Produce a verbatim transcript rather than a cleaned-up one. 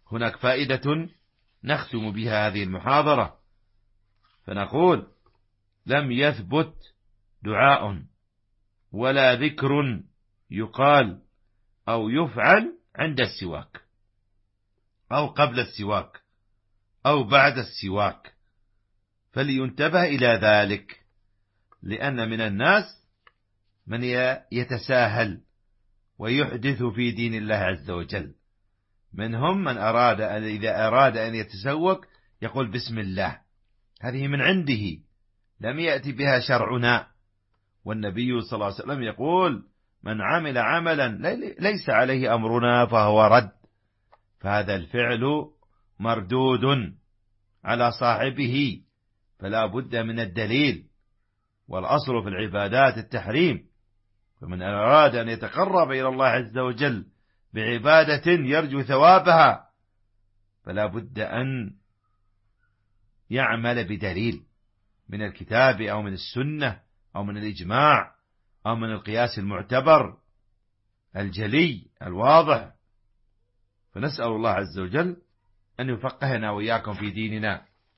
هناك فائدة نختم بها هذه المحاضرة، فنقول: لم يثبت دعاء ولا ذكر يقال أو يفعل عند السواك أو قبل السواك أو بعد السواك، فلينتبه إلى ذلك، لأن من الناس من يتساهل ويحدث في دين الله عز وجل. منهم من أراد أن إذا أراد أن يتسوك يقول بسم الله، هذه من عنده لم يأتي بها شرعنا، والنبي صلى الله عليه وسلم يقول: من عمل عملا ليس عليه أمرنا فهو رد، فهذا الفعل مردود على صاحبه، فلا بد من الدليل، والأصل في العبادات التحريم. فمن أراد أن يتقرب إلى الله عز وجل بعبادة يرجو ثوابها فلا بد أن يعمل بدليل من الكتاب أو من السنة أو من الإجماع أو من القياس المعتبر الجلي الواضح. فنسأل الله عز وجل أن يفقهنا وإياكم في ديننا،